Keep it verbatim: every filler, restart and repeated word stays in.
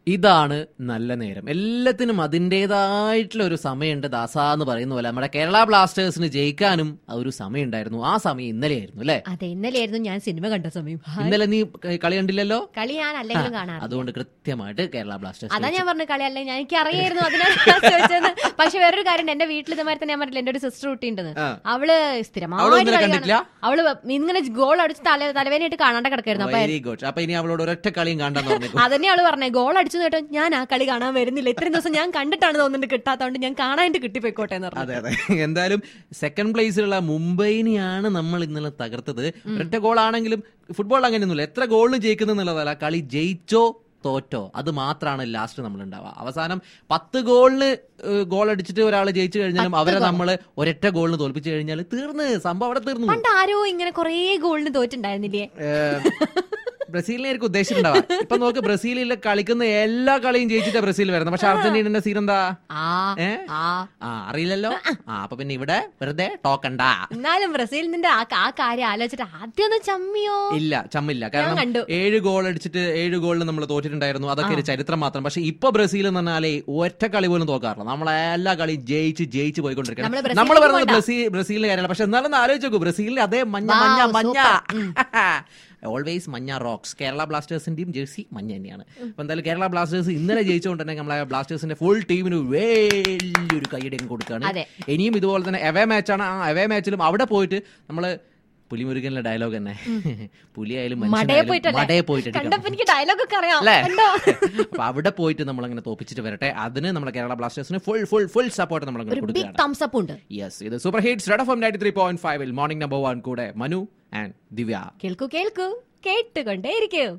ഇതാണ് നല്ല നേരം. എല്ലാത്തിനും അതിൻ്റെതായിട്ടുള്ള ഒരു സമയമുണ്ട്. ദാസ എന്ന് പറയുന്ന പോലെ നമ്മുടെ കേരള ബ്ലാസ്റ്റേഴ്സിന് ജയിക്കാനും ഒരു സമയം ഉണ്ടായിരുന്നു. ആ സമയം ഇന്നലെയായിരുന്നു അല്ലേ? അതെ, ഇന്നലെയായിരുന്നു ഞാൻ സിനിമ കണ്ട സമയം. ഇന്നലെ നീ കളി കണ്ടില്ലല്ലോ? കളി ഞാൻ അല്ലെങ്കിലും കാണാം. അതുകൊണ്ട് കൃത്യമായിട്ട് കേരള ബ്ലാസ്റ്റേഴ്സ്. അതാ ഞാൻ പറഞ്ഞ കളി അല്ലേ, ഞാൻ എനിക്ക് അറിയായിരുന്നു അതിനാണ് ചോദിച്ചത്. പക്ഷെ വേറൊരു കാര്യം, എന്റെ വീട്ടിൽ ഇതുമാതിരി തന്നെ ഞാൻ പറഞ്ഞില്ല, എന്റെ ഒരു സിസ്റ്റർ കുട്ടി ഉണ്ടെന്ന്. അവള് സ്ഥിരമായിട്ട് അവള് ഇങ്ങനെ ഗോൾ അടിച്ച് തല തലവേനയായിട്ട് കാണാണ്ട് കിടക്കായിരുന്നു. അപ്പൊ ഇനി അവളോട് ഒരൊറ്റ കളിയും കാണാൻ അതന്നെ അവള് പറഞ്ഞേ, ഗോൾ അടിച്ചു കേട്ടോ ഞാൻ ആ കളി കാണാൻ വരുന്നില്ല, ഇത്രയും ദിവസം ഞാൻ കണ്ടിട്ടാണ് തോന്നുന്നുണ്ട് കിട്ടാത്തതുകൊണ്ട് ഞാൻ കാണാനായിട്ട് കിട്ടിപ്പോയിക്കോട്ടെ എന്ന് പറഞ്ഞു. അതെ അതെ, എന്തായാലും സെക്കൻഡ് പ്ലേസിലുള്ള മുംബൈനെയാണ് നമ്മൾ ഇന്നലെ തകർത്തത്. ഒറ്റ ഗോൾ ആണെങ്കിലും ഫുട്ബോൾ അങ്ങനെയൊന്നുമില്ല, എത്ര ഗോളിന് ജയിക്കുന്നു എന്നുള്ളതല്ല, കളി ജയിച്ചോ തോറ്റോ അത് മാത്രമാണ് ലാസ്റ്റ് നമ്മൾ ഉണ്ടാവുക. അവസാനം പത്ത് ഗോളിന് ഗോൾ അടിച്ചിട്ട് ഒരാൾ ജയിച്ചു കഴിഞ്ഞാലും അവരെ നമ്മൾ ഒരൊറ്റ ഗോളിന് തോൽപ്പിച്ചു കഴിഞ്ഞാൽ തീർന്ന് സംഭവം അവിടെ തീർന്നു. പണ്ട് ആരോ ഇങ്ങനെ കുറെ ഗോളിന് തോറ്റുണ്ടായിരുന്നില്ലേ? ബ്രസീലിനെ ആയിരിക്കും ഉദ്ദേശിച്ചിട്ടുണ്ടാവുക. ഇപ്പൊ നോക്ക്, ബ്രസീലിൽ കളിക്കുന്ന എല്ലാ കളിയും ജയിച്ചിട്ടാ ബ്രസീൽ വരുന്നത്. പക്ഷെ അർജന്റീനന്റെ സീൻ എന്താ ആ അറിയില്ലല്ലോ. ആ അപ്പൊ പിന്നെ ഇവിടെ വെറുതെ ടോക്കണ്ട. എന്നാലും ബ്രസീലിന്റെ ആ കാര്യം ആലോചിച്ചിട്ട് ആദ്യം ഒന്ന് ചമ്മിയോ? ഇല്ല, ചമ്മില്ല. കാരണം ഏഴ് ഗോൾ അടിച്ചിട്ട് ഏഴ് ഗോളിന് നമ്മൾ തോറ്റിട്ടുണ്ടായിരുന്നു. അതൊക്കെ ഒരു ചരിത്രം മാത്രം. പക്ഷെ ഇപ്പൊ ബ്രസീൽ എന്ന് പറഞ്ഞാലേ ഒറ്റ കളി പോലും തോക്കാറില്ല. നമ്മളെ എല്ലാ കളിയും ജയിച്ച് ജയിച്ച് പോയിക്കൊണ്ടിരിക്കണം. നമ്മൾ പറയുന്നത് ബ്രസീൽ ബ്രസീലിന്റെ കാര്യമല്ല. പക്ഷെ എന്നാലും ആലോചിച്ച് നോക്കൂ, ബ്രസീലിൽ അതേ മഞ്ഞ മഞ്ഞ മഞ്ഞ ഓൾവേസ് മഞ്ഞ റോക്സ്. കേരള ബ്ലാസ്റ്റേഴ്സിന്റെയും ജേഴ്സി മഞ്ഞ തന്നെയാണ്. അപ്പൊ എന്തായാലും കേരള ബ്ലാസ്റ്റേഴ്സ് ഇന്നലെ ജയിച്ചുകൊണ്ട് തന്നെ നമ്മളെ ബ്ലാസ്റ്റേഴ്സിന്റെ ഫുൾ ടീമിന് വലിയൊരു കൈയടിയും കൊടുക്കുകയാണ്. ഇനിയും ഇതുപോലെ തന്നെ എവേ മാച്ചാണ്. ആ എവേ മാച്ചിലും അവിടെ പോയിട്ട് നമ്മള് പുലിമുരുകനിലെ ഡയലോഗ് തന്നെ, പുലിയായാലും മടയെ പോയിട്ട് അപ്പൊ അവിടെ പോയിട്ട് നമ്മളങ്ങനെ തോപ്പിച്ചിട്ട് വരട്ടെ. അതിന് നമ്മുടെ കേരള ബ്ലാസ്റ്റേഴ്സിന് ഫുൾ ഫുൾ ഫുൾ സപ്പോർട്ട് നമ്മൾ കൊടുക്കുകയാണ്. യെസ്, ഇത് super hits red F M ninety three point ഫൈവിൽ മോർണിംഗ് നമ്പർ വൺ കൂടെ മനു ആൻഡ് ദിവ്യ. കേൾക്കൂ കേൾക്കൂ കേട്ടുകൊണ്ടേയിരിക്കൂ.